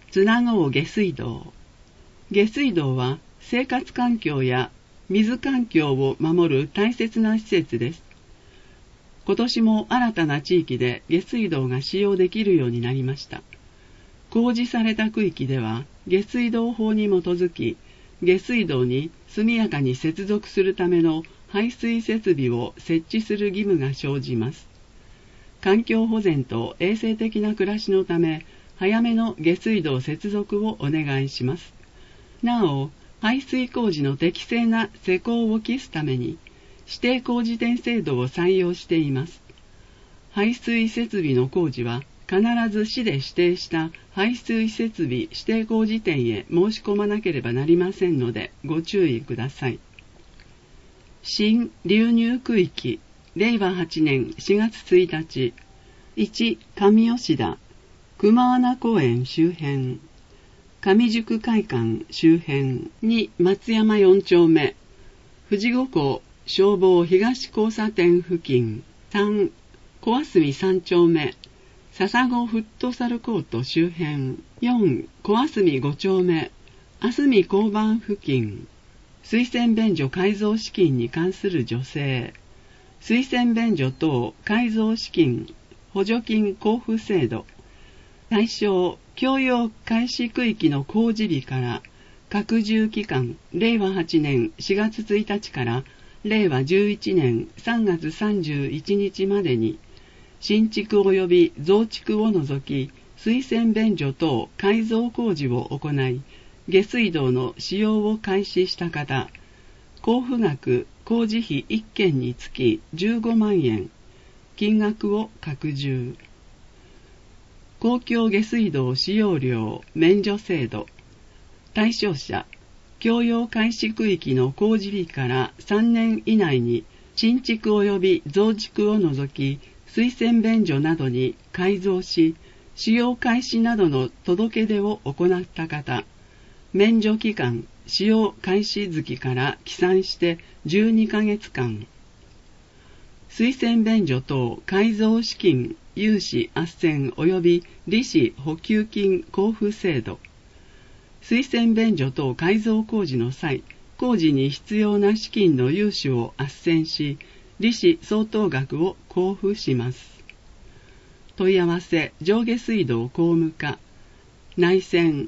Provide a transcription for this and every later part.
つなごう下水道。下水道は生活環境や水環境を守る大切な施設です。今年も新たな地域で下水道が使用できるようになりました。公示された区域では下水道法に基づき、下水道に速やかに接続するための排水設備を設置する義務が生じます。環境保全と衛生的な暮らしのため、早めの下水道接続をお願いします。なお、排水工事の適正な施工を期すために、指定工事店制度を採用しています。排水設備の工事は、必ず市で指定した排水設備指定工事店へ申し込まなければなりませんので、ご注意ください。新流入区域、令和8年4月1日、1、上吉田、熊穴公園周辺、上宿会館周辺、2、松山4丁目、富士五湖消防東交差点付近、3、小霞3丁目、笹子フットサルコート周辺、4、小霞5丁目、あすみ交番付近、水洗便所改造資金に関する助成、水洗便所等改造資金補助金交付制度、対象供用開始区域の公示日から拡充期間令和8年4月1日から令和11年3月31日までに新築及び増築を除き水洗便所等改造工事を行い下水道の使用を開始した方、交付額工事費1件につき15万円、金額を拡充。公共下水道使用料免除制度。対象者、供用開始区域の公示日から3年以内に新築及び増築を除き水洗便所などに改造し、使用開始などの届け出を行った方、免除期間、使用開始月から起算して12ヶ月間。水洗便所等改造資金融資斡旋及び利子補給金交付制度。水洗便所等改造工事の際、工事に必要な資金の融資を斡旋し、利子相当額を交付します。問い合わせ上下水道工務課内線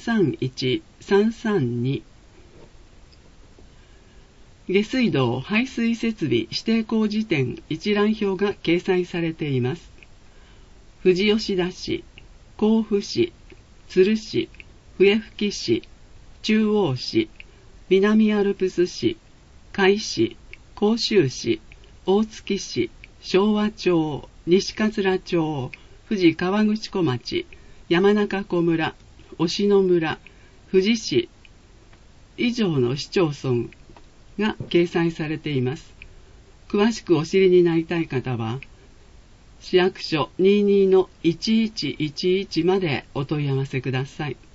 331-332。下水道排水設備指定工事店一覧表が掲載されています。富士吉田市、甲府市、鶴市、笛吹市、中央市、南アルプス市、甲斐市、甲州市、大月市、昭和町、西桂町、富士河口湖町、山中湖村、忍野村、富士市、以上の市町村が掲載されています。詳しくお知りになりたい方は、市役所 22-1111 までお問い合わせください。